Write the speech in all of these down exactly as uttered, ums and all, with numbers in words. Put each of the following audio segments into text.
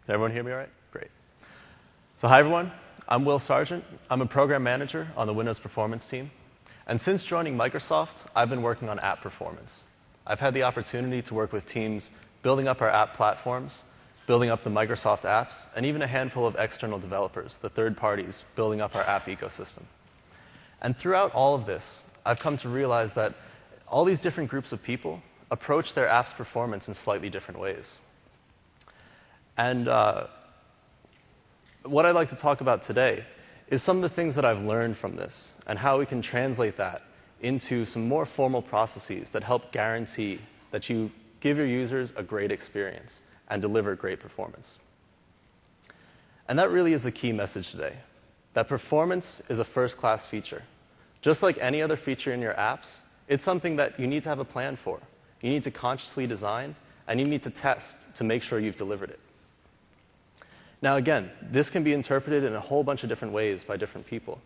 Can everyone hear me all right? Great. So hi, everyone. I'm Will Sargent. I'm a program manager on the Windows Performance team. And since joining Microsoft, I've been working on app performance. I've had the opportunity to work with teams building up our app platforms, building up the Microsoft apps, and even a handful of external developers, the third parties, building up our app ecosystem. And throughout all of this, I've come to realize that all these different groups of people approach their app's performance in slightly different ways. And uh, what I'd like to talk about today is some of the things that I've learned from this and how we can translate that into some more formal processes that help guarantee that you give your users a great experience and deliver great performance. And that really is the key message today, that performance is a first-class feature. Just like any other feature in your apps, it's something that you need to have a plan for. You need to consciously design, and you need to test to make sure you've delivered it. Now, again, this can be interpreted in a whole bunch of different ways by different people.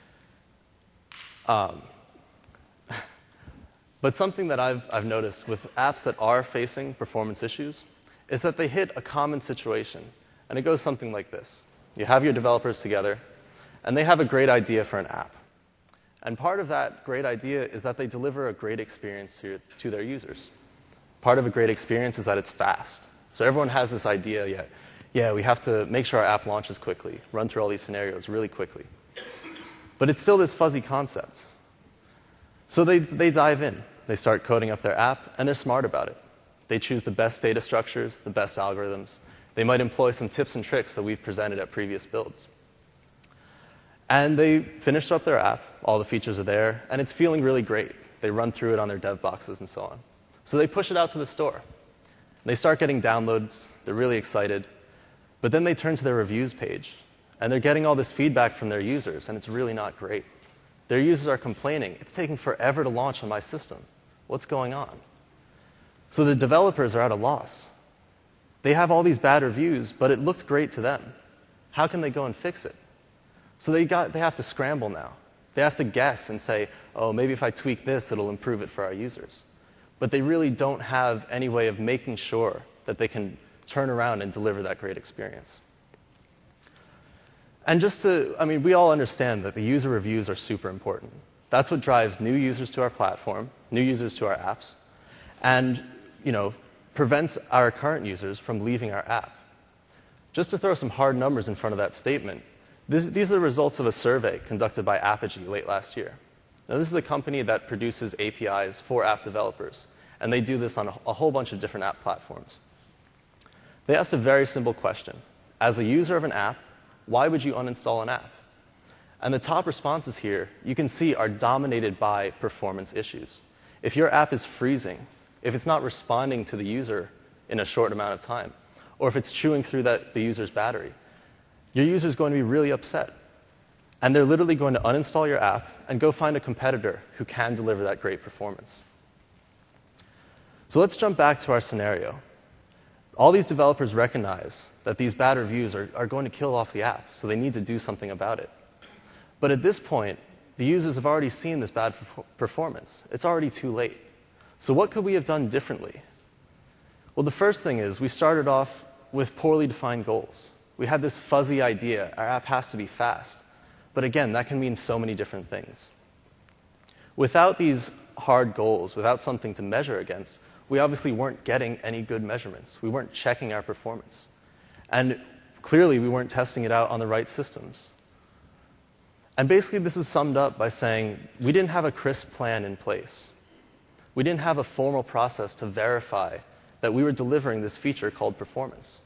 Um, but something that I've, I've noticed with apps that are facing performance issues is that they hit a common situation. And it goes something like this. You have your developers together, and they have a great idea for an app. And part of that great idea is that they deliver a great experience to, your, to their users. Part of a great experience is that it's fast. So everyone has this idea, yeah, yeah, we have to make sure our app launches quickly, run through all these scenarios really quickly. But it's still this fuzzy concept. So they, they dive in. They start coding up their app, and they're smart about it. They choose the best data structures, the best algorithms. They might employ some tips and tricks that we've presented at previous builds. And they finish up their app. All the features are there, and it's feeling really great. They run through it on their dev boxes and so on. So they push it out to the store. They start getting downloads. They're really excited. But then they turn to their reviews page, and they're getting all this feedback from their users, and it's really not great. Their users are complaining, it's taking forever to launch on my system. What's going on? So the developers are at a loss. They have all these bad reviews, but it looked great to them. How can they go and fix it? So they, got, they have to scramble now. They have to guess and say, oh, maybe if I tweak this, it'll improve it for our users. But they really don't have any way of making sure that they can turn around and deliver that great experience. And just to, I mean, we all understand that the user reviews are super important. That's what drives new users to our platform, new users to our apps, and, you know, prevents our current users from leaving our app. Just to throw some hard numbers in front of that statement, this, these are the results of a survey conducted by Apogee late last year. Now, this is a company that produces A P Is for app developers, and they do this on a, a whole bunch of different app platforms. They asked a very simple question. As a user of an app, why would you uninstall an app? And the top responses here, you can see, are dominated by performance issues. If your app is freezing, if it's not responding to the user in a short amount of time, or if it's chewing through that, the user's battery, your user is going to be really upset. And they're literally going to uninstall your app and go find a competitor who can deliver that great performance. So let's jump back to our scenario. All these developers recognize that these bad reviews are, are going to kill off the app, so they need to do something about it. But at this point, the users have already seen this bad performance. It's already too late. So what could we have done differently? Well, the first thing is we started off with poorly defined goals. We had this fuzzy idea, our app has to be fast. But again, that can mean so many different things. Without these hard goals, without something to measure against, we obviously weren't getting any good measurements. We weren't checking our performance. And clearly, we weren't testing it out on the right systems. And basically, this is summed up by saying we didn't have a crisp plan in place. We didn't have a formal process to verify that we were delivering this feature called performance.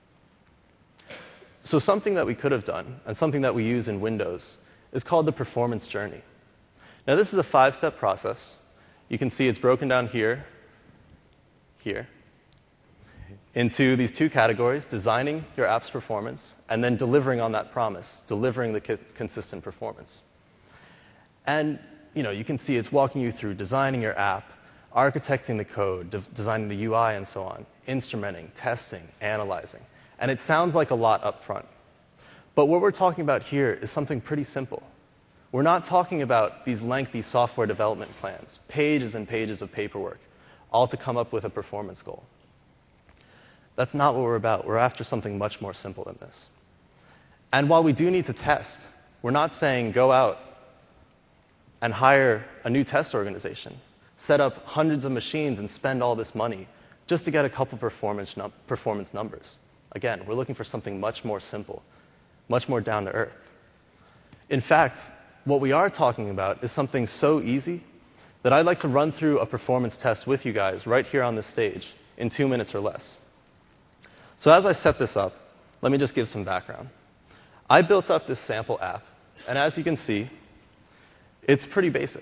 So something that we could have done, and something that we use in Windows, is called the performance journey. Now, this is a five-step process. You can see it's broken down here, here, into these two categories, designing your app's performance, and then delivering on that promise, delivering the co consistent performance. And you know, you can see it's walking you through designing your app, architecting the code, de designing the U I, and so on, instrumenting, testing, analyzing. And it sounds like a lot up front. But what we're talking about here is something pretty simple. We're not talking about these lengthy software development plans, pages and pages of paperwork, all to come up with a performance goal. That's not what we're about. We're after something much more simple than this. And while we do need to test, we're not saying go out and hire a new test organization, set up hundreds of machines and spend all this money just to get a couple performance, num- performance numbers. Again, we're looking for something much more simple, much more down to earth. In fact, what we are talking about is something so easy that I'd like to run through a performance test with you guys right here on this stage in two minutes or less. So as I set this up, let me just give some background. I built up this sample app, and as you can see, it's pretty basic.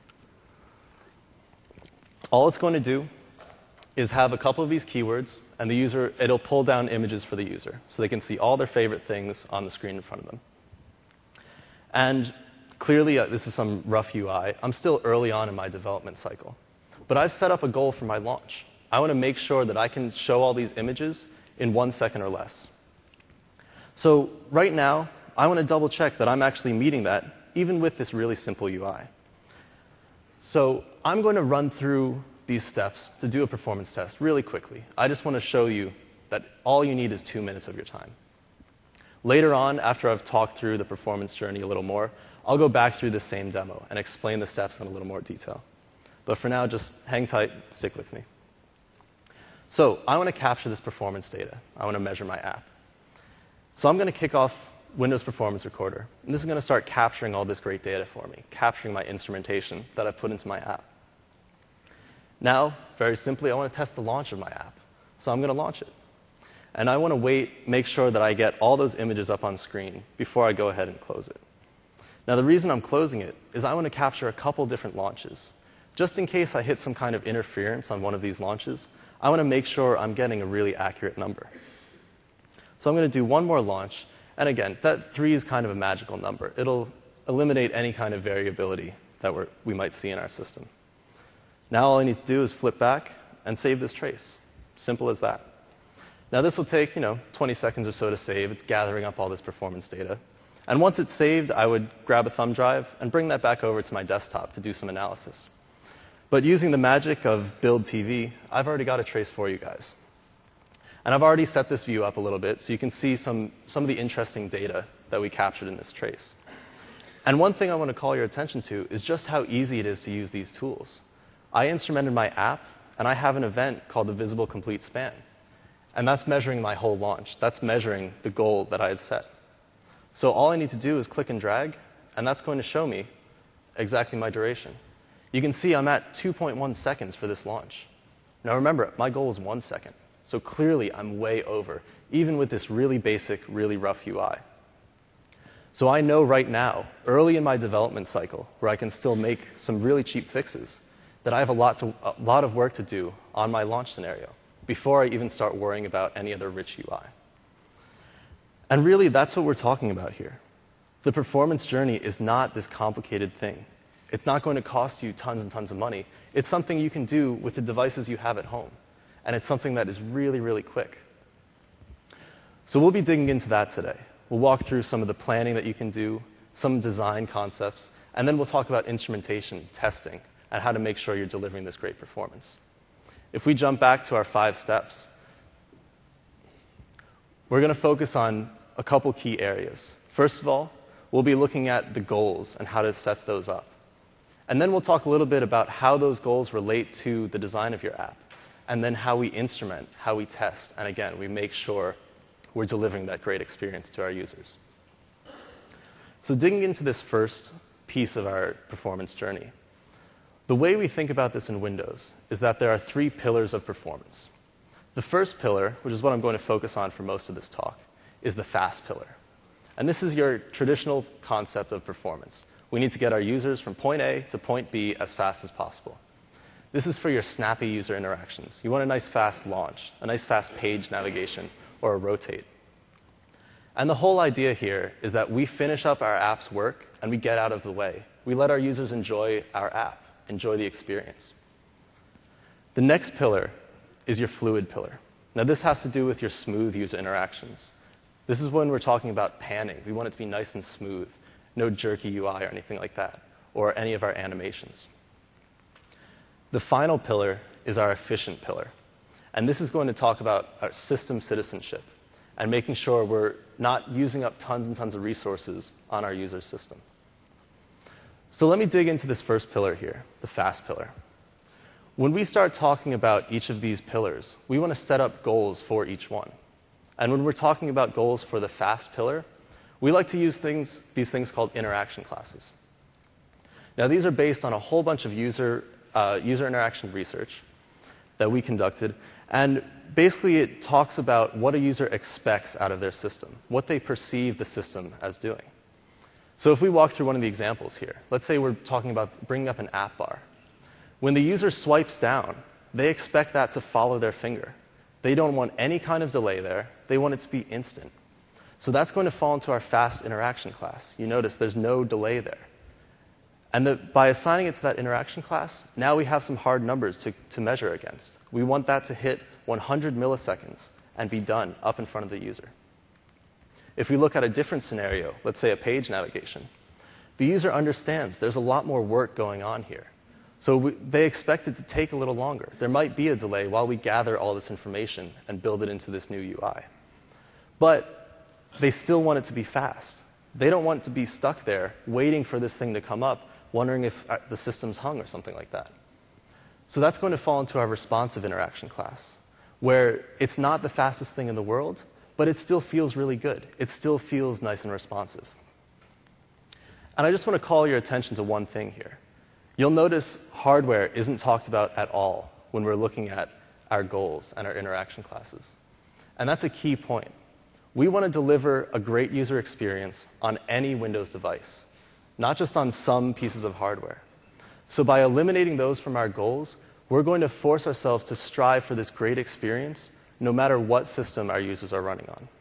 All it's going to do is have a couple of these keywords, and the user, it'll pull down images for the user, so they can see all their favorite things on the screen in front of them. And clearly, uh, this is some rough U I. I'm still early on in my development cycle. But I've set up a goal for my launch. I want to make sure that I can show all these images in one second or less. So right now, I want to double check that I'm actually meeting that, even with this really simple U I. So I'm going to run through these steps to do a performance test really quickly. I just want to show you that all you need is two minutes of your time. Later on, after I've talked through the performance journey a little more, I'll go back through the same demo and explain the steps in a little more detail. But for now, just hang tight, stick with me. So I want to capture this performance data. I want to measure my app. So I'm going to kick off Windows Performance Recorder. And this is going to start capturing all this great data for me, capturing my instrumentation that I've put into my app. Now, very simply, I want to test the launch of my app. So I'm going to launch it. And I want to wait, make sure that I get all those images up on screen before I go ahead and close it. Now, the reason I'm closing it is I want to capture a couple different launches. Just in case I hit some kind of interference on one of these launches, I want to make sure I'm getting a really accurate number. So I'm going to do one more launch. And again, that three is kind of a magical number. It'll eliminate any kind of variability that we're, we might see in our system. Now all I need to do is flip back and save this trace. Simple as that. Now this will take, you know, twenty seconds or so to save. It's gathering up all this performance data. And once it's saved, I would grab a thumb drive and bring that back over to my desktop to do some analysis. But using the magic of Build T V, I've already got a trace for you guys. And I've already set this view up a little bit so you can see some, some of the interesting data that we captured in this trace. And one thing I want to call your attention to is just how easy it is to use these tools. I instrumented my app, and I have an event called the Visible Complete Span. And that's measuring my whole launch. That's measuring the goal that I had set. So all I need to do is click and drag, and that's going to show me exactly my duration. You can see I'm at two point one seconds for this launch. Now remember, my goal is one second. So clearly, I'm way over, even with this really basic, really rough U I. So I know right now, early in my development cycle, where I can still make some really cheap fixes, that I have a lot, to, a lot of work to do on my launch scenario before I even start worrying about any other rich U I. And really, that's what we're talking about here. The performance journey is not this complicated thing. It's not going to cost you tons and tons of money. It's something you can do with the devices you have at home. And it's something that is really, really quick. So we'll be digging into that today. We'll walk through some of the planning that you can do, some design concepts, and then we'll talk about instrumentation, testing, and how to make sure you're delivering this great performance. If we jump back to our five steps, we're going to focus on a couple key areas. First of all, we'll be looking at the goals and how to set those up. And then we'll talk a little bit about how those goals relate to the design of your app, and then how we instrument, how we test, and again, we make sure we're delivering that great experience to our users. So digging into this first piece of our performance journey, the way we think about this in Windows is that there are three pillars of performance. The first pillar, which is what I'm going to focus on for most of this talk, is the fast pillar. And this is your traditional concept of performance. We need to get our users from point A to point B as fast as possible. This is for your snappy user interactions. You want a nice fast launch, a nice fast page navigation, or a rotate. And the whole idea here is that we finish up our app's work and we get out of the way. We let our users enjoy our app, enjoy the experience. The next pillar is your fluid pillar. Now this has to do with your smooth user interactions. This is when we're talking about panning. We want it to be nice and smooth, no jerky U I or anything like that, or any of our animations. The final pillar is our efficient pillar. And this is going to talk about our system citizenship and making sure we're not using up tons and tons of resources on our user system. So let me dig into this first pillar here, the fast pillar. When we start talking about each of these pillars, we want to set up goals for each one. And when we're talking about goals for the fast pillar, we like to use things, these things called interaction classes. Now, these are based on a whole bunch of user, uh, user interaction research that we conducted. And basically, it talks about what a user expects out of their system, what they perceive the system as doing. So if we walk through one of the examples here, let's say we're talking about bringing up an app bar. When the user swipes down, they expect that to follow their finger. They don't want any kind of delay there. They want it to be instant. So that's going to fall into our fast interaction class. You notice there's no delay there. And the, by assigning it to that interaction class, now we have some hard numbers to, to measure against. We want that to hit one hundred milliseconds and be done up in front of the user. If we look at a different scenario, let's say a page navigation, the user understands there's a lot more work going on here. So we, they expect it to take a little longer. There might be a delay while we gather all this information and build it into this new U I. But they still want it to be fast. They don't want to be stuck there waiting for this thing to come up, wondering if the system's hung or something like that. So that's going to fall into our responsive interaction class, where it's not the fastest thing in the world, but it still feels really good. It still feels nice and responsive. And I just want to call your attention to one thing here. You'll notice hardware isn't talked about at all when we're looking at our goals and our interaction classes. And that's a key point. We want to deliver a great user experience on any Windows device, not just on some pieces of hardware. So by eliminating those from our goals, we're going to force ourselves to strive for this great experience no matter what system our users are running on.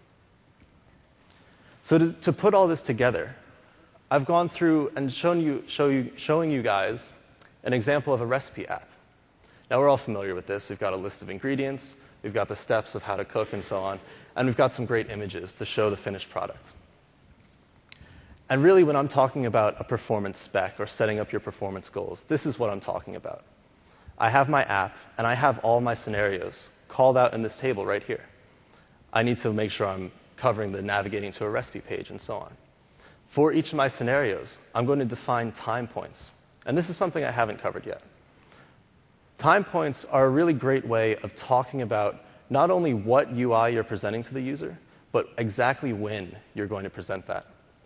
So to, to put all this together, I've gone through and shown you, show you, showing you guys an example of a recipe app. Now, we're all familiar with this. We've got a list of ingredients. We've got the steps of how to cook and so on. And we've got some great images to show the finished product. And really, when I'm talking about a performance spec or setting up your performance goals, this is what I'm talking about. I have my app, and I have all my scenarios called out in this table right here. I need to make sure I'm covering the navigating to a recipe page and so on. For each of my scenarios, I'm going to define time points. And this is something I haven't covered yet. Time points are a really great way of talking about not only what U I you're presenting to the user, but exactly when you're going to present that.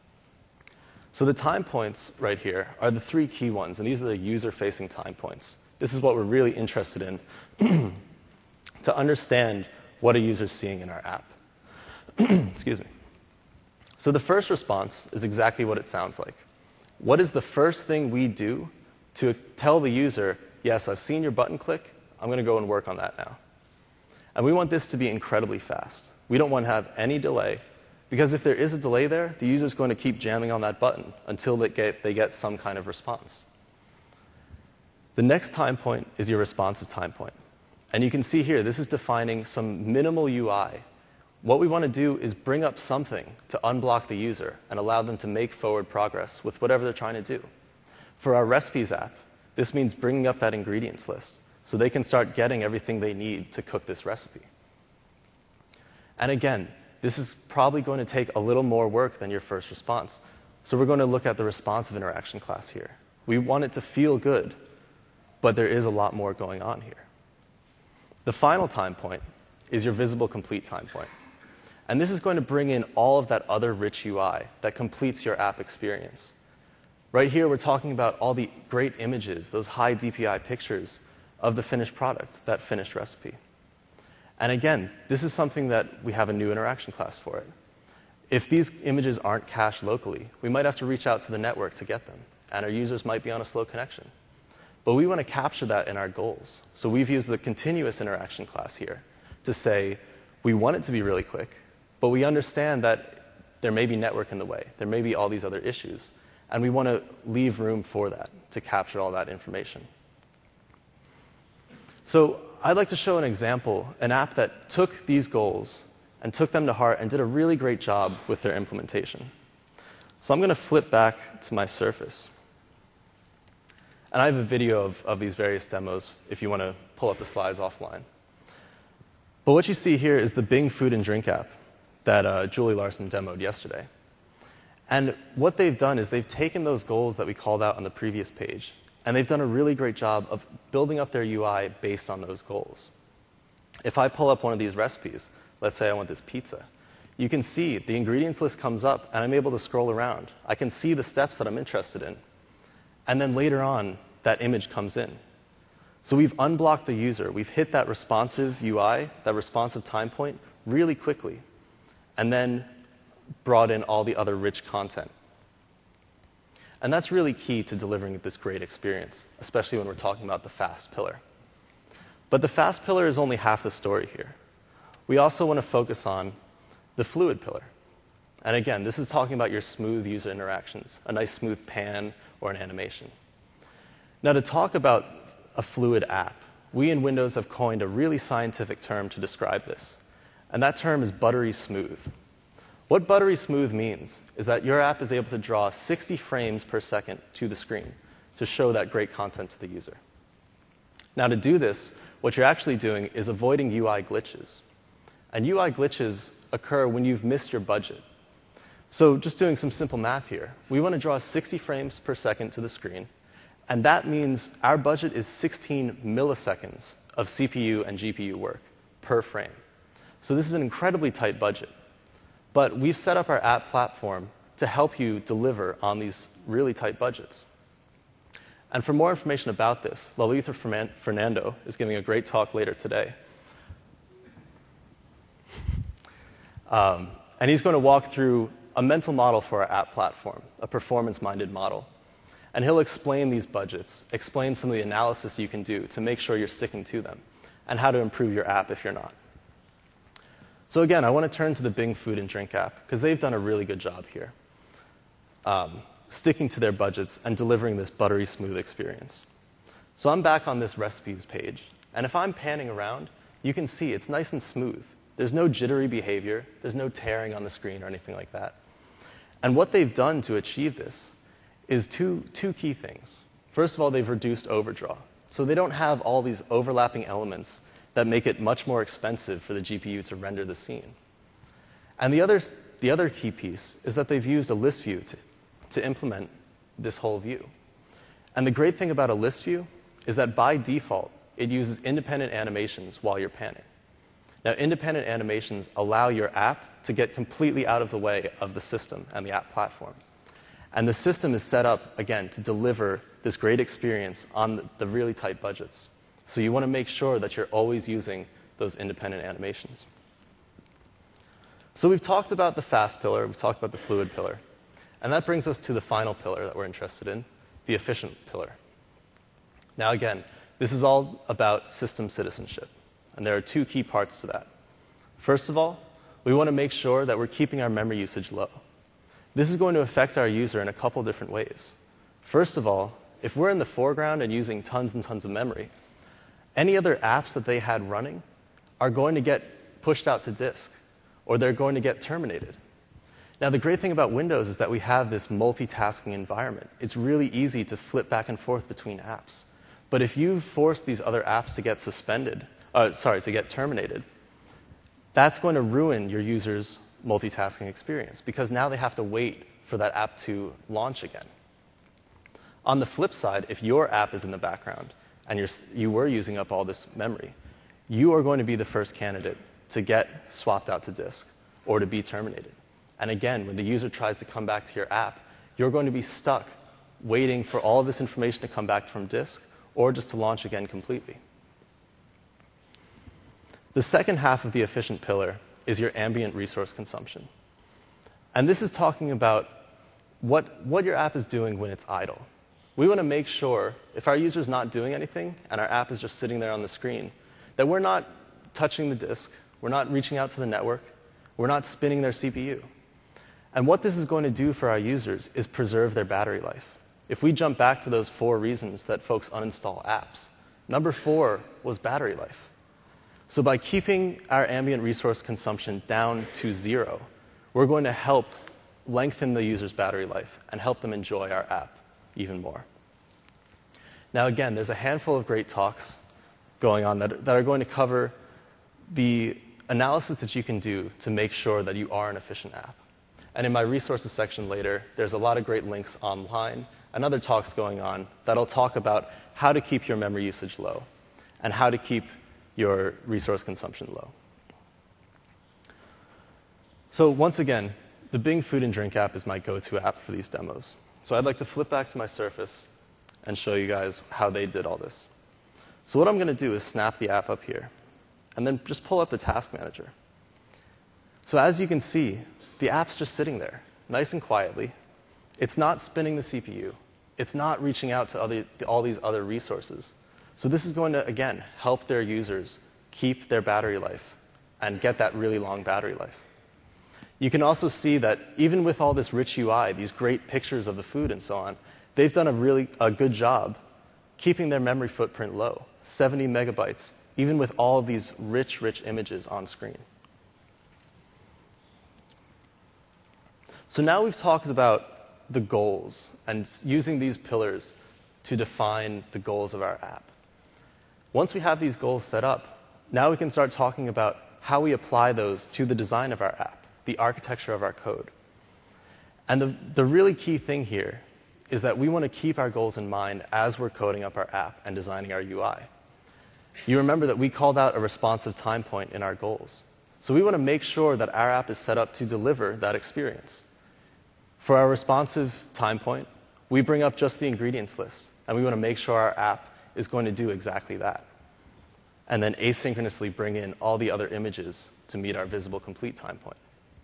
So the time points right here are the three key ones, and these are the user-facing time points. This is what we're really interested in to understand what a user's seeing in our app. Excuse me. So the first response is exactly what it sounds like. What is the first thing we do to tell the user, yes, I've seen your button click, I'm going to go and work on that now. And we want this to be incredibly fast. We don't want to have any delay, because if there is a delay there, the user's going to keep jamming on that button until they get, they get some kind of response. The next time point is your responsive time point. And you can see here, this is defining some minimal U I. What we want to do is bring up something to unblock the user and allow them to make forward progress with whatever they're trying to do. For our recipes app, this means bringing up that ingredients list so they can start getting everything they need to cook this recipe. And again, this is probably going to take a little more work than your first response. So we're going to look at the responsive interaction class here. We want it to feel good, but there is a lot more going on here. The final time point is your visible complete time point. And this is going to bring in all of that other rich U I that completes your app experience. Right here, we're talking about all the great images, those high D P I pictures of the finished product, that finished recipe. And again, this is something that we have a new interaction class for it. If these images aren't cached locally, we might have to reach out to the network to get them, and our users might be on a slow connection. But we want to capture that in our goals. So we've used the continuous interaction class here to say, we want it to be really quick, but we understand that there may be network in the way. There may be all these other issues. And we want to leave room for that, to capture all that information. So I'd like to show an example, an app that took these goals and took them to heart and did a really great job with their implementation. So I'm going to flip back to my Surface. And I have a video of, of these various demos if you want to pull up the slides offline. But what you see here is the Bing Food and Drink app that uh, Julie Larson demoed yesterday. And what they've done is they've taken those goals that we called out on the previous page, and they've done a really great job of building up their U I based on those goals. If I pull up one of these recipes, let's say I want this pizza, you can see the ingredients list comes up, and I'm able to scroll around. I can see the steps that I'm interested in. And then later on, that image comes in. So we've unblocked the user. We've hit that responsive U I, that responsive time point, really quickly, and then brought in all the other rich content. And that's really key to delivering this great experience, especially when we're talking about the fast pillar. But the fast pillar is only half the story here. We also want to focus on the fluid pillar. And again, this is talking about your smooth user interactions, a nice smooth pan or an animation. Now, to talk about a fluid app, we in Windows have coined a really scientific term to describe this. And that term is buttery smooth. What buttery smooth means is that your app is able to draw sixty frames per second to the screen to show that great content to the user. Now, to do this, what you're actually doing is avoiding U I glitches. And U I glitches occur when you've missed your budget. So just doing some simple math here, we want to draw sixty frames per second to the screen, and that means our budget is sixteen milliseconds of C P U and G P U work per frame. So this is an incredibly tight budget. But we've set up our app platform to help you deliver on these really tight budgets. And for more information about this, Lalitha Fernando is giving a great talk later today. Um, and he's going to walk through a mental model for our app platform, a performance-minded model. And he'll explain these budgets, explain some of the analysis you can do to make sure you're sticking to them, and how to improve your app if you're not. So again, I want to turn to the Bing Food and Drink app, because they've done a really good job here, um, sticking to their budgets and delivering this buttery smooth experience. So I'm back on this recipes page, and if I'm panning around, you can see it's nice and smooth. There's no jittery behavior. There's no tearing on the screen or anything like that. And what they've done to achieve this is two, two key things. First of all, they've reduced overdraw. So they don't have all these overlapping elements that make it much more expensive for the G P U to render the scene. And the other, the other key piece is that they've used a list view to, to implement this whole view. And the great thing about a list view is that by default, it uses independent animations while you're panning. Now, independent animations allow your app to get completely out of the way of the system and the app platform. And the system is set up, again, to deliver this great experience on the really tight budgets. So you want to make sure that you're always using those independent animations. So we've talked about the fast pillar, we've talked about the fluid pillar. And that brings us to the final pillar that we're interested in, the efficient pillar. Now again, this is all about system citizenship. And there are two key parts to that. First of all, we want to make sure that we're keeping our memory usage low. This is going to affect our user in a couple different ways. First of all, if we're in the foreground and using tons and tons of memory, any other apps that they had running are going to get pushed out to disk, or they're going to get terminated. Now, the great thing about Windows is that we have this multitasking environment. It's really easy to flip back and forth between apps. But if you force these other apps to get suspended, uh, sorry, to get terminated, that's going to ruin your user's multitasking experience, because now they have to wait for that app to launch again. On the flip side, if your app is in the background and you're, you were using up all this memory, you are going to be the first candidate to get swapped out to disk or to be terminated. And again, when the user tries to come back to your app, you're going to be stuck waiting for all of this information to come back from disk or just to launch again completely. The second half of the efficient pillar is your ambient resource consumption. And this is talking about what, what your app is doing when it's idle. We want to make sure, if our user's not doing anything and our app is just sitting there on the screen, that we're not touching the disk, we're not reaching out to the network, we're not spinning their C P U. And what this is going to do for our users is preserve their battery life. If we jump back to those four reasons that folks uninstall apps, number four was battery life. So by keeping our ambient resource consumption down to zero, we're going to help lengthen the user's battery life and help them enjoy our app even more. Now again, there's a handful of great talks going on that, that are going to cover the analysis that you can do to make sure that you are an efficient app. And in my resources section later, there's a lot of great links online and other talks going on that'll talk about how to keep your memory usage low and how to keep your resource consumption low. So once again, the Bing Food and Drink app is my go-to app for these demos. So I'd like to flip back to my Surface and show you guys how they did all this. So what I'm going to do is snap the app up here and then just pull up the task manager. So as you can see, the app's just sitting there, nice and quietly. It's not spinning the C P U. It's not reaching out to other, all these other resources. So this is going to, again, help their users keep their battery life and get that really long battery life. You can also see that even with all this rich U I, these great pictures of the food and so on, they've done a really a good job keeping their memory footprint low, seventy megabytes, even with all of these rich, rich images on screen. So now we've talked about the goals and using these pillars to define the goals of our app. Once we have these goals set up, now we can start talking about how we apply those to the design of our app, the architecture of our code. And the, the really key thing here is that we want to keep our goals in mind as we're coding up our app and designing our U I. You remember that we called out a responsive time point in our goals. So we want to make sure that our app is set up to deliver that experience. For our responsive time point, we bring up just the ingredients list, and we want to make sure our app is going to do exactly that. And then asynchronously bring in all the other images to meet our visible complete time point.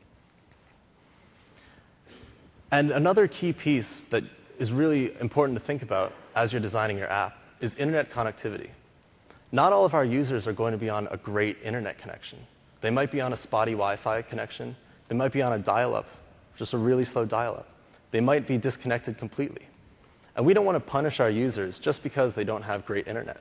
And another key piece that is really important to think about as you're designing your app is internet connectivity. Not all of our users are going to be on a great internet connection. They might be on a spotty Wi-Fi connection. They might be on a dial-up, just a really slow dial-up. They might be disconnected completely. And we don't want to punish our users just because they don't have great internet.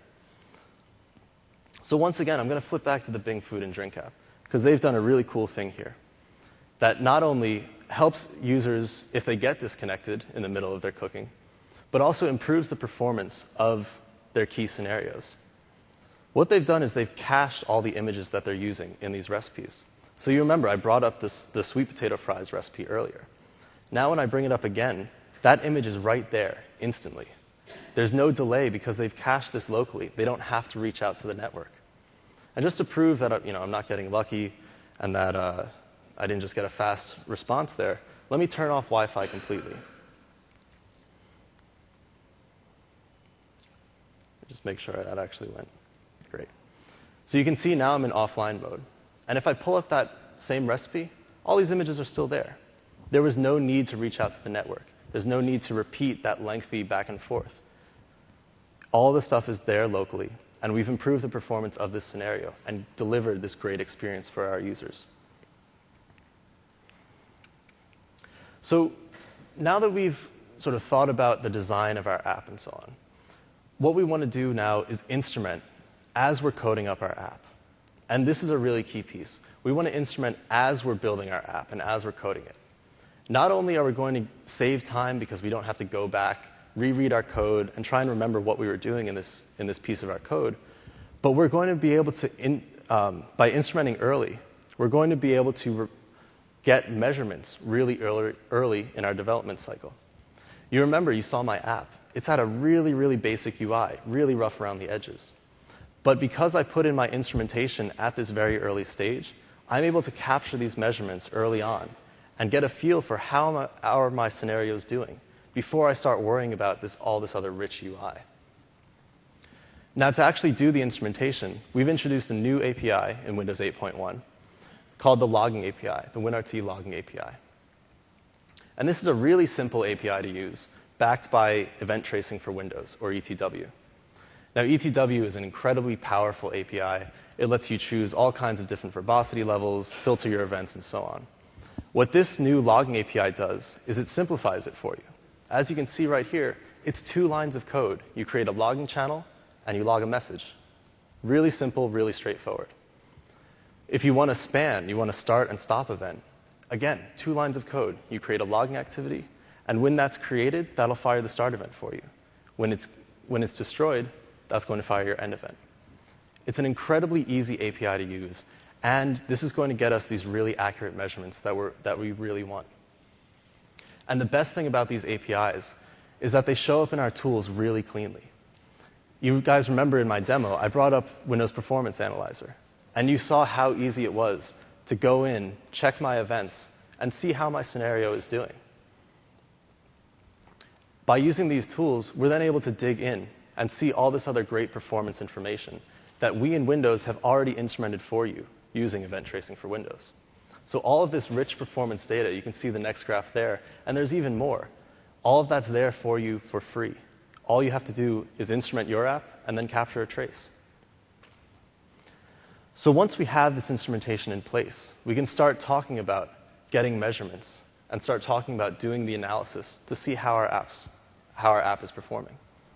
So once again, I'm going to flip back to the Bing Food and Drink app, because they've done a really cool thing here that not only helps users if they get disconnected in the middle of their cooking, but also improves the performance of their key scenarios. What they've done is they've cached all the images that they're using in these recipes. So you remember I brought up this, the sweet potato fries recipe earlier. Now when I bring it up again, that image is right there instantly. There's no delay because they've cached this locally. They don't have to reach out to the network. And just to prove that you know, I'm not getting lucky and that uh, I didn't just get a fast response there, let me turn off Wi-Fi completely. Just make sure that actually went. Great. So you can see now I'm in offline mode. And if I pull up that same recipe, all these images are still there. There was no need to reach out to the network. There's no need to repeat that lengthy back and forth. All the stuff is there locally, and we've improved the performance of this scenario and delivered this great experience for our users. So now that we've sort of thought about the design of our app and so on, what we want to do now is instrument as we're coding up our app. And this is a really key piece. We want to instrument as we're building our app and as we're coding it. Not only are we going to save time because we don't have to go back, reread our code, and try and remember what we were doing in this, in this piece of our code, but we're going to be able to, in, um, by instrumenting early, we're going to be able to get measurements really early, early in our development cycle. You remember, you saw my app. It's had a really, really basic U I, really rough around the edges. But because I put in my instrumentation at this very early stage, I'm able to capture these measurements early on and get a feel for how my, are my scenarios doing before I start worrying about this, all this other rich U I. Now, to actually do the instrumentation, we've introduced a new A P I in Windows eight point one called the Logging A P I, the WinRT Logging A P I. And this is a really simple A P I to use, backed by Event Tracing for Windows, or E T W. Now, E T W is an incredibly powerful A P I. It lets you choose all kinds of different verbosity levels, filter your events, and so on. What this new logging A P I does is it simplifies it for you. As you can see right here, it's two lines of code. You create a logging channel, and you log a message. Really simple, really straightforward. If you want to span, you want to start and stop event, again, two lines of code. You create a logging activity, and when that's created, that'll fire the start event for you. When it's, when it's destroyed, that's going to fire your end event. It's an incredibly easy A P I to use, and this is going to get us these really accurate measurements that, we're, that we really want. And the best thing about these A P Is is that they show up in our tools really cleanly. You guys remember in my demo, I brought up Windows Performance Analyzer, and you saw how easy it was to go in, check my events, and see how my scenario is doing. By using these tools, we're then able to dig in and see all this other great performance information that we in Windows have already instrumented for you using event tracing for Windows. So all of this rich performance data, you can see the next graph there, and there's even more. All of that's there for you for free. All you have to do is instrument your app and then capture a trace. So once we have this instrumentation in place, we can start talking about getting measurements and start talking about doing the analysis to see how our, apps, how our app is performing.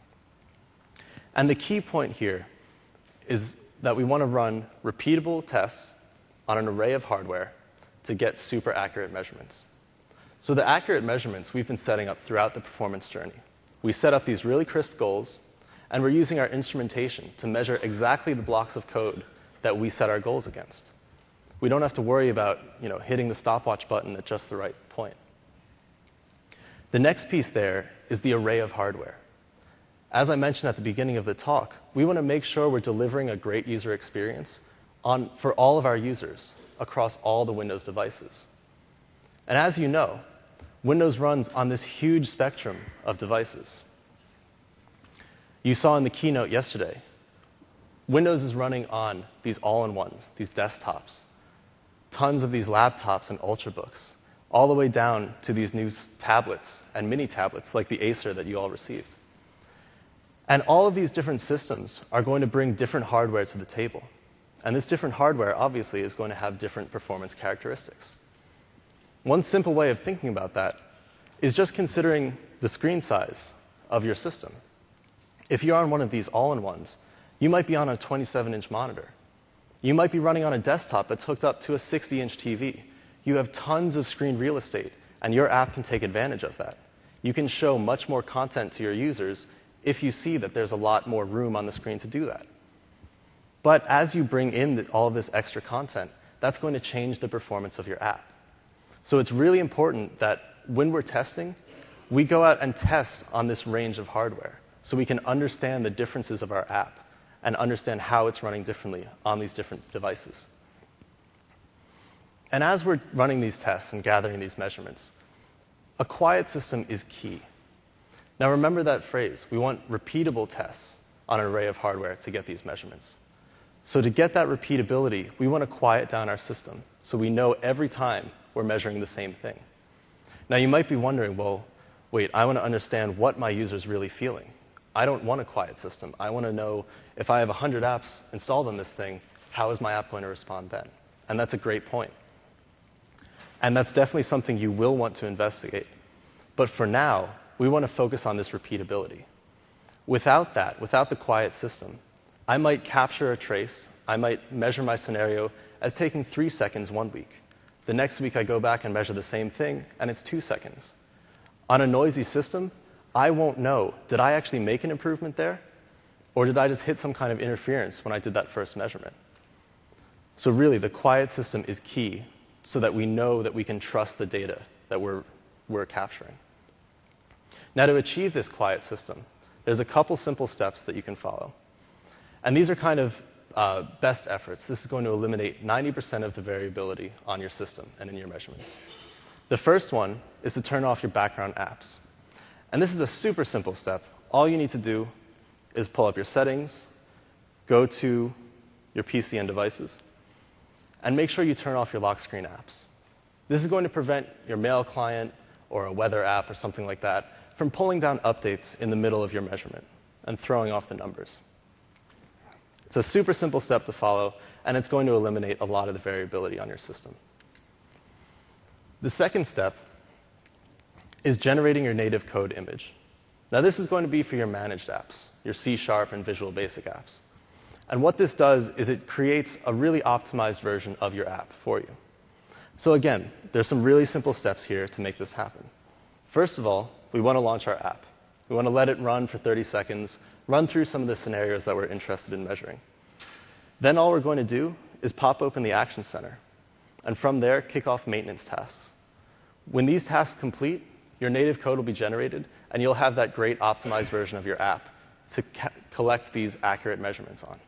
And the key point here is that we want to run repeatable tests on an array of hardware to get super accurate measurements. So the accurate measurements we've been setting up throughout the performance journey. We set up these really crisp goals, and we're using our instrumentation to measure exactly the blocks of code that we set our goals against. We don't have to worry about you know, hitting the stopwatch button at just the right point. The next piece there is the array of hardware. As I mentioned at the beginning of the talk, we want to make sure we're delivering a great user experience on, for all of our users across all the Windows devices. And as you know, Windows runs on this huge spectrum of devices. You saw in the keynote yesterday, Windows is running on these all-in-ones, these desktops, tons of these laptops and Ultrabooks, all the way down to these new tablets and mini tablets like the Acer that you all received. And all of these different systems are going to bring different hardware to the table. And this different hardware, obviously, is going to have different performance characteristics. One simple way of thinking about that is just considering the screen size of your system. If you're on one of these all-in-ones, you might be on a twenty-seven inch monitor. You might be running on a desktop that's hooked up to a sixty inch T V. You have tons of screen real estate, and your app can take advantage of that. You can show much more content to your users if you see that there's a lot more room on the screen to do that. But as you bring in the, all of this extra content, that's going to change the performance of your app. So it's really important that when we're testing, we go out and test on this range of hardware so we can understand the differences of our app and understand how it's running differently on these different devices. And as we're running these tests and gathering these measurements, a quiet system is key. Now remember that phrase, we want repeatable tests on an array of hardware to get these measurements. So to get that repeatability, we want to quiet down our system so we know every time we're measuring the same thing. Now you might be wondering, well, wait, I want to understand what my user's really feeling. I don't want a quiet system. I want to know if I have one hundred apps installed on this thing, how is my app going to respond then? And that's a great point. And that's definitely something you will want to investigate. But for now, we want to focus on this repeatability. Without that, without the quiet system, I might capture a trace, I might measure my scenario as taking three seconds one week. The next week I go back and measure the same thing, and it's two seconds. On a noisy system, I won't know, did I actually make an improvement there? Or did I just hit some kind of interference when I did that first measurement? So really, the quiet system is key so that we know that we can trust the data that we're, we're capturing. Now to achieve this quiet system, there's a couple simple steps that you can follow. And these are kind of uh, best efforts. This is going to eliminate ninety percent of the variability on your system and in your measurements. The first one is to turn off your background apps. And this is a super simple step. All you need to do is pull up your settings, go to your P C and devices, and make sure you turn off your lock screen apps. This is going to prevent your mail client or a weather app or something like that from pulling down updates in the middle of your measurement and throwing off the numbers. It's a super simple step to follow, and it's going to eliminate a lot of the variability on your system. The second step is generating your native code image. Now this is going to be for your managed apps, your C Sharp and Visual Basic apps. And what this does is it creates a really optimized version of your app for you. So again, there's some really simple steps here to make this happen. First of all, we want to launch our app. We want to let it run for thirty seconds, run through some of the scenarios that we're interested in measuring. Then all we're going to do is pop open the Action Center, and from there, kick off maintenance tasks. When these tasks complete, your native code will be generated, and you'll have that great optimized version of your app to collect these accurate measurements on.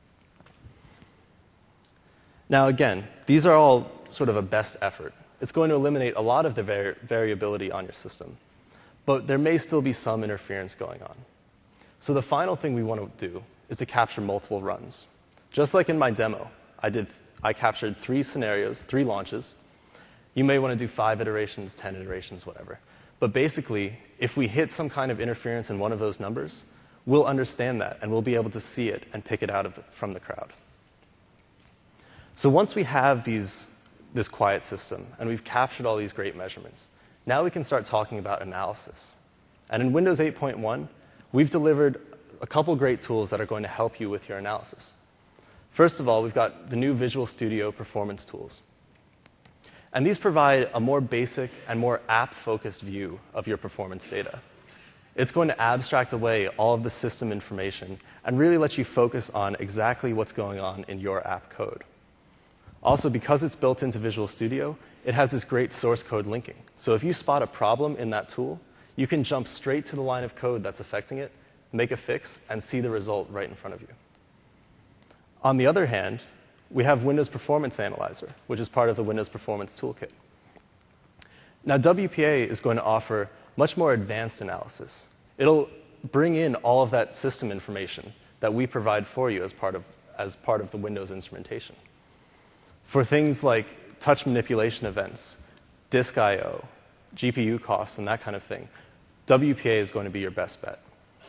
Now again, these are all sort of a best effort. It's going to eliminate a lot of the vari variability on your system, but there may still be some interference going on. So the final thing we want to do is to capture multiple runs. Just like in my demo, I, did, I captured three scenarios, three launches. You may want to do five iterations, ten iterations, whatever. But basically, if we hit some kind of interference in one of those numbers, we'll understand that, and we'll be able to see it and pick it out of, from the crowd. So once we have these, this quiet system, and we've captured all these great measurements, now we can start talking about analysis. And in Windows eight point one, we've delivered a couple great tools that are going to help you with your analysis. First of all, we've got the new Visual Studio performance tools. And these provide a more basic and more app-focused view of your performance data. It's going to abstract away all of the system information and really let you focus on exactly what's going on in your app code. Also, because it's built into Visual Studio, it has this great source code linking. So if you spot a problem in that tool, you can jump straight to the line of code that's affecting it, make a fix, and see the result right in front of you. On the other hand, we have Windows Performance Analyzer, which is part of the Windows Performance Toolkit. Now, W P A is going to offer much more advanced analysis. It'll bring in all of that system information that we provide for you as part of, as part of the Windows instrumentation. For things like touch manipulation events, disk I O, G P U costs, and that kind of thing, W P A is going to be your best bet.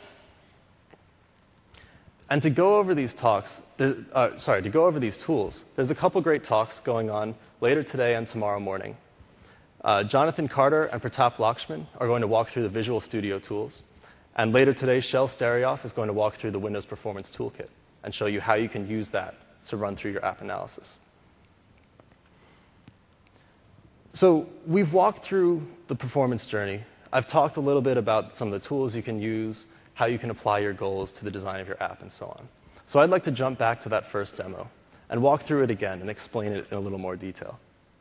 And to go over these talks, uh, sorry, to go over these tools, there's a couple great talks going on later today and tomorrow morning. Uh, Jonathan Carter and Pratap Lakshman are going to walk through the Visual Studio tools. And later today, Shel Sterioff is going to walk through the Windows Performance Toolkit and show you how you can use that to run through your app analysis. So we've walked through the performance journey. I've talked a little bit about some of the tools you can use, how you can apply your goals to the design of your app, and so on. So I'd like to jump back to that first demo and walk through it again and explain it in a little more detail.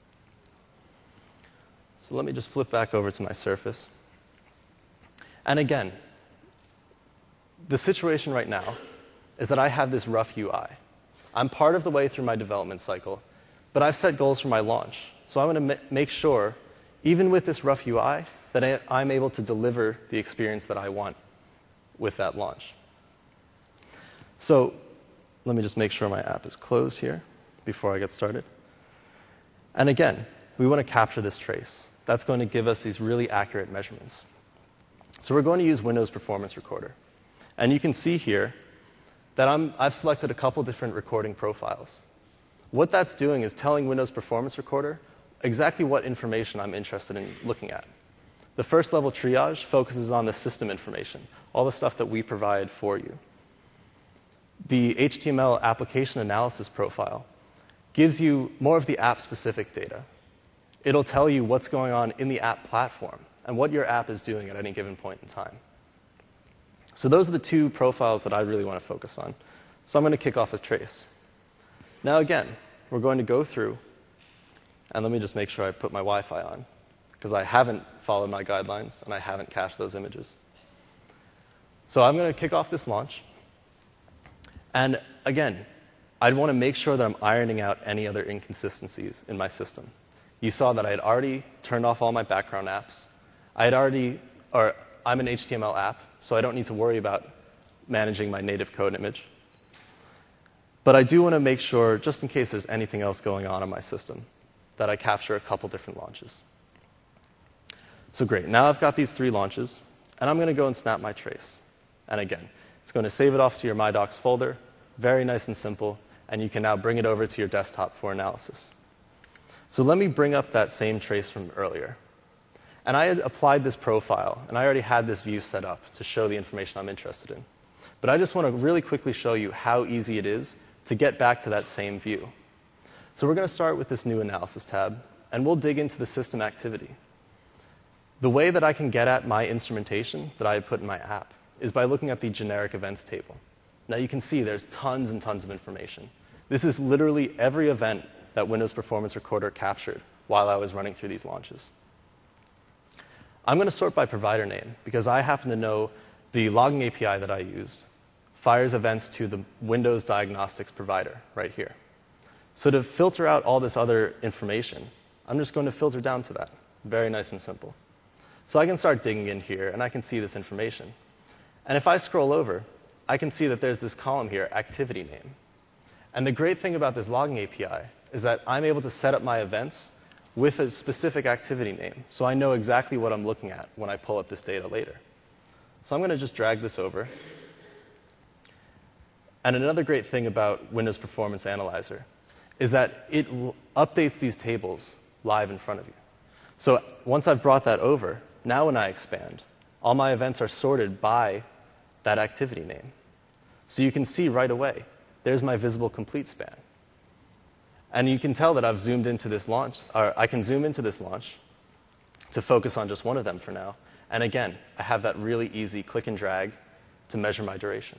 So let me just flip back over to my Surface. And again, the situation right now is that I have this rough U I. I'm part of the way through my development cycle, but I've set goals for my launch. So I want to ma make sure, even with this rough U I, that I, I'm able to deliver the experience that I want with that launch. So let me just make sure my app is closed here before I get started. And again, we want to capture this trace. That's going to give us these really accurate measurements. So we're going to use Windows Performance Recorder. And you can see here that I'm, I've selected a couple different recording profiles. What that's doing is telling Windows Performance Recorder exactly what information I'm interested in looking at. The first level triage focuses on the system information, all the stuff that we provide for you. The H T M L application analysis profile gives you more of the app-specific data. It'll tell you what's going on in the app platform and what your app is doing at any given point in time. So those are the two profiles that I really want to focus on. So I'm going to kick off with trace. Now again, we're going to go through, and let me just make sure I put my Wi-Fi on, because I haven't followed my guidelines and I haven't cached those images. So I'm going to kick off this launch. And again, I'd want to make sure that I'm ironing out any other inconsistencies in my system. You saw that I had already turned off all my background apps. I had already, or I'm an H T M L app, so I don't need to worry about managing my native code image. But I do want to make sure, just in case there's anything else going on in my system, that I capture a couple different launches. So great, now I've got these three launches, and I'm going to go and snap my trace. And again, it's going to save it off to your My Docs folder, very nice and simple, and you can now bring it over to your desktop for analysis. So let me bring up that same trace from earlier. And I had applied this profile, and I already had this view set up to show the information I'm interested in. But I just want to really quickly show you how easy it is to get back to that same view. So we're going to start with this new Analysis tab, and we'll dig into the system activity. The way that I can get at my instrumentation that I had put in my app is by looking at the generic events table. Now you can see there's tons and tons of information. This is literally every event that Windows Performance Recorder captured while I was running through these launches. I'm going to sort by provider name because I happen to know the logging A P I that I used fires events to the Windows Diagnostics provider right here. So to filter out all this other information, I'm just going to filter down to that. Very nice and simple. So I can start digging in here, and I can see this information. And if I scroll over, I can see that there's this column here, activity name. And the great thing about this logging A P I is that I'm able to set up my events with a specific activity name, so I know exactly what I'm looking at when I pull up this data later. So I'm going to just drag this over. And another great thing about Windows Performance Analyzer is that it updates these tables live in front of you. So once I've brought that over, now when I expand, all my events are sorted by that activity name. So you can see right away, there's my visible complete span. And you can tell that I've zoomed into this launch, or I can zoom into this launch to focus on just one of them for now. And again, I have that really easy click and drag to measure my duration.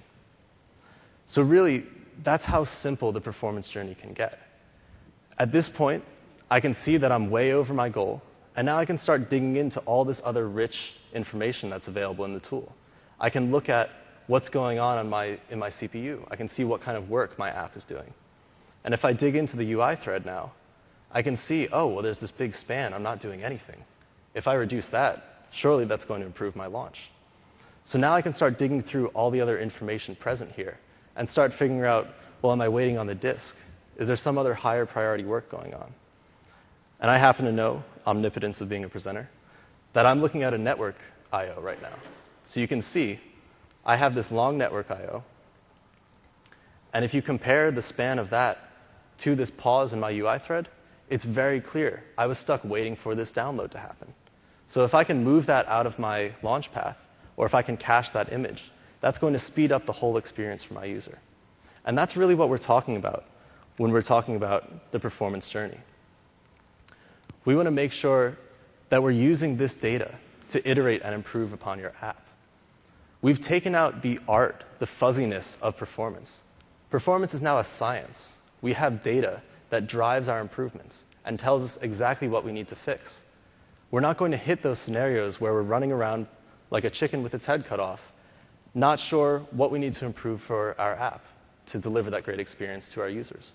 So really, that's how simple the performance journey can get. At this point, I can see that I'm way over my goal, and now I can start digging into all this other rich information that's available in the tool. I can look at what's going on in my, in my C P U. I can see what kind of work my app is doing. And if I dig into the U I thread now, I can see, oh, well, there's this big span. I'm not doing anything. If I reduce that, surely that's going to improve my launch. So now I can start digging through all the other information present here and start figuring out, well, am I waiting on the disk? Is there some other higher priority work going on? And I happen to know, omnipotence of being a presenter, that I'm looking at a network I O right now. So you can see I have this long network I O. And if you compare the span of that to this pause in my U I thread, it's very clear. I was stuck waiting for this download to happen. So if I can move that out of my launch path, or if I can cache that image, that's going to speed up the whole experience for my user. And that's really what we're talking about when we're talking about the performance journey. We want to make sure that we're using this data to iterate and improve upon your app. We've taken out the art, the fuzziness of performance. Performance is now a science. We have data that drives our improvements and tells us exactly what we need to fix. We're not going to hit those scenarios where we're running around like a chicken with its head cut off, not sure what we need to improve for our app to deliver that great experience to our users.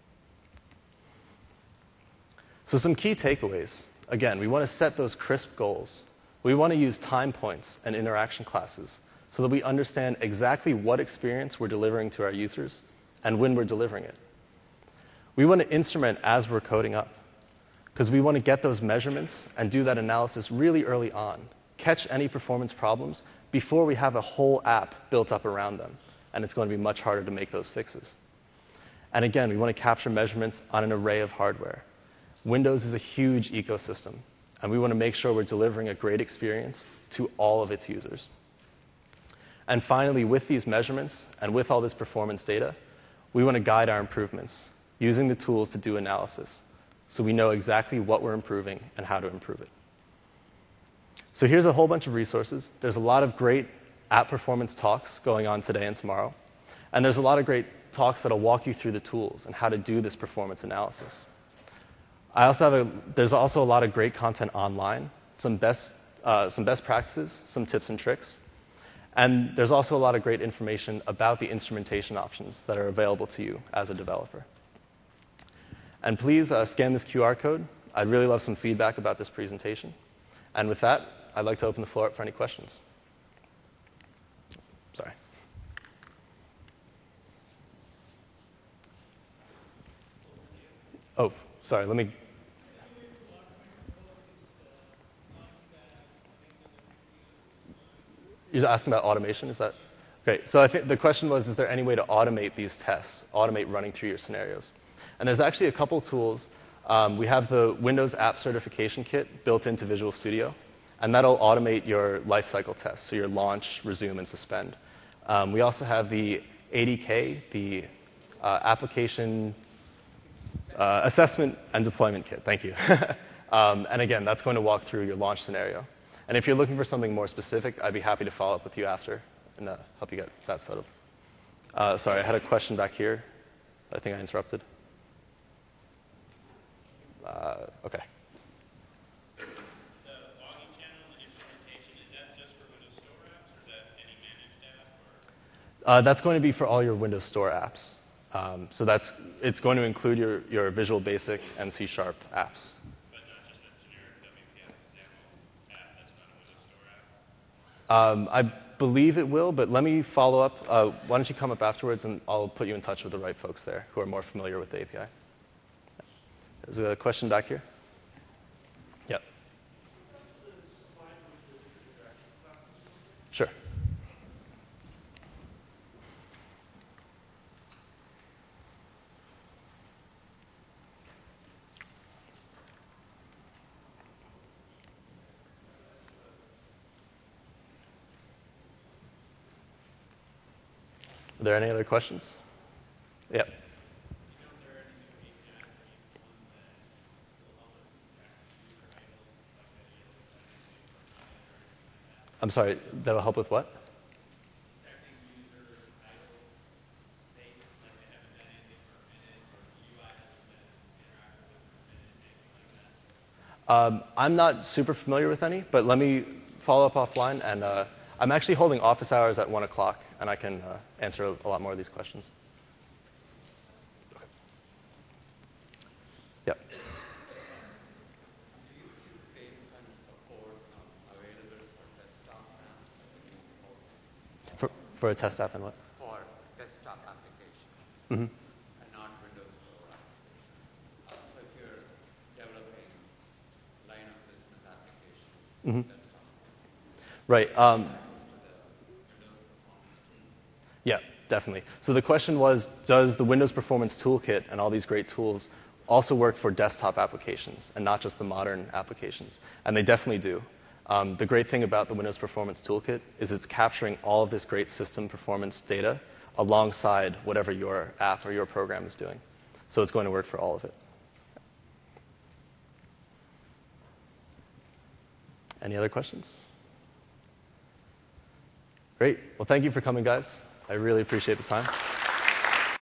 So some key takeaways. Again, we want to set those crisp goals. We want to use time points and interaction classes so that we understand exactly what experience we're delivering to our users and when we're delivering it. We want to instrument as we're coding up because we want to get those measurements and do that analysis really early on, catch any performance problems before we have a whole app built up around them, and it's going to be much harder to make those fixes. And again, we want to capture measurements on an array of hardware. Windows is a huge ecosystem, and we want to make sure we're delivering a great experience to all of its users. And finally, with these measurements and with all this performance data, we want to guide our improvements using the tools to do analysis so we know exactly what we're improving and how to improve it. So here's a whole bunch of resources. There's a lot of great app performance talks going on today and tomorrow. And there's a lot of great talks that will walk you through the tools and how to do this performance analysis. I also have a, there's also a lot of great content online, some best, uh, some best practices, some tips and tricks. And there's also a lot of great information about the instrumentation options that are available to you as a developer. And please uh, scan this Q R code. I'd really love some feedback about this presentation. And with that, I'd like to open the floor up for any questions. Sorry. Oh, sorry, let me. You're asking about automation, is that? Okay, so I think the question was, is there any way to automate these tests, automate running through your scenarios? And there's actually a couple tools. Um, we have the Windows App Certification Kit built into Visual Studio, and that'll automate your lifecycle tests, so your launch, resume, and suspend. Um, we also have the A D K, the uh, Application uh, Assessment and Deployment Kit. Thank you. um, and again, that's going to walk through your launch scenario. And if you're looking for something more specific, I'd be happy to follow up with you after and uh, help you get that settled. Uh, sorry, I had a question back here. I think I interrupted. Uh, OK. The logging channel implementation, is that just for Windows Store apps, or is that any managed app? Or? Uh, that's going to be for all your Windows Store apps. Um, so that's, it's going to include your, your Visual Basic and C Sharp apps. But not just a generic W P F XAML app that's not a Windows Store app? Um, I believe it will, but let me follow up. Uh, why don't you come up afterwards, and I'll put you in touch with the right folks there who are more familiar with the A P I. There's a question back here. Yep. Sure. Are there any other questions? Yep. I'm sorry, that'll help with what? Um, I'm not super familiar with any, but let me follow up offline. And uh, I'm actually holding office hours at one o'clock, and I can uh, answer a, a lot more of these questions. Okay. Yep. For, for a test app and what? For desktop applications, Mm-hmm. and not Windows Store applications. Uh, so if you're developing line of business applications, Mm-hmm. desktop, Right. Um, to the Windows performance. Yeah, definitely. So the question was, does the Windows Performance Toolkit and all these great tools also work for desktop applications and not just the modern applications? And they definitely do. Um, the great thing about the Windows Performance Toolkit is it's capturing all of this great system performance data alongside whatever your app or your program is doing. So it's going to work for all of it. Any other questions? Great. Well, thank you for coming, guys. I really appreciate the time.